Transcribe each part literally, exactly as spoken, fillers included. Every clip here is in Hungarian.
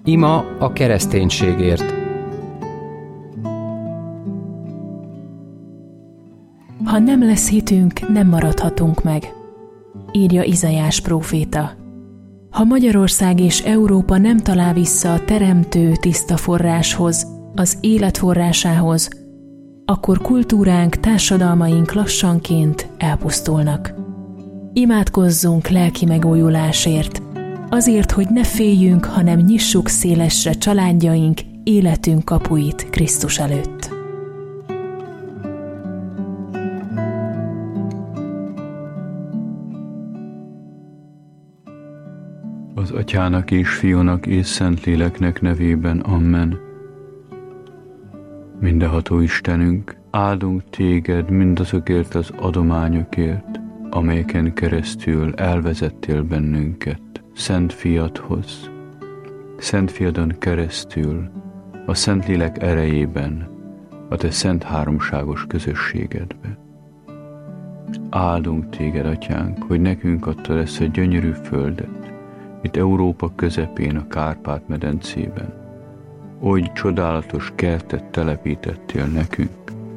Ima a kereszténységért. Ha nem lesz hitünk, nem maradhatunk meg, írja Izaiás próféta. Ha Magyarország és Európa nem talál vissza a teremtő tiszta forráshoz, az élet forrásához, akkor kultúránk, társadalmaink lassanként elpusztulnak. Imádkozzunk lelki megújulásért, azért, hogy ne féljünk, hanem nyissuk szélesre családjaink, életünk kapuit Krisztus előtt. Az Atyának és Fiúnak és Szentléleknek nevében, amen. Mindenható Istenünk, áldunk téged mindazokért az adományokért, amelyeken keresztül elvezettél bennünket Szent Fiadhoz. Szent Fiadon keresztül, a Szentlélek erejében, a te szent háromságos közösségedbe. Áldunk téged, Atyánk, hogy nekünk adtad ezt a gyönyörű földet, itt Európa közepén, a Kárpát-medencében. Oly csodálatos kertet telepítettél nekünk.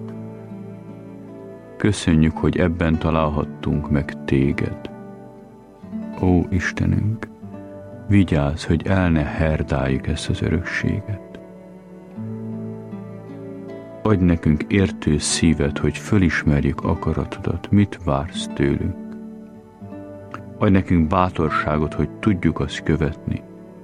Köszönjük, hogy ebben találhattunk meg téged. Ó, Istenünk, vigyázz, hogy el ne herdáljuk ezt az örökséget. Adj nekünk értő szívet, hogy fölismerjük akaratodat, mit vársz tőlünk. Adj nekünk bátorságot, hogy tudjuk azt követni.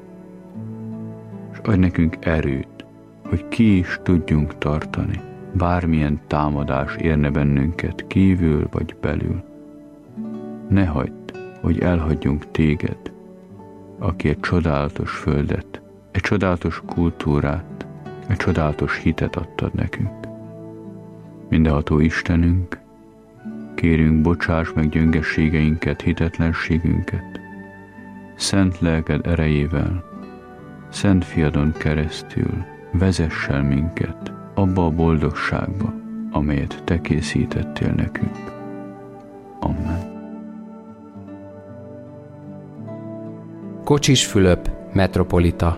És adj nekünk erőt, hogy ki is tudjunk tartani, bármilyen támadás érne bennünket kívül vagy belül. Ne hagyd, hogy elhagyjunk téged, aki egy csodálatos földet, egy csodálatos kultúrát, egy csodálatos hitet adtad nekünk. Mindenható Istenünk, kérünk, bocsáss meg gyöngességeinket, hitetlenségünket, szent lelked erejével, Szent Fiadon keresztül vezess el minket abba a boldogságba, amelyet te készítettél nekünk. Amen. Kocsis Fülöp, metropolita.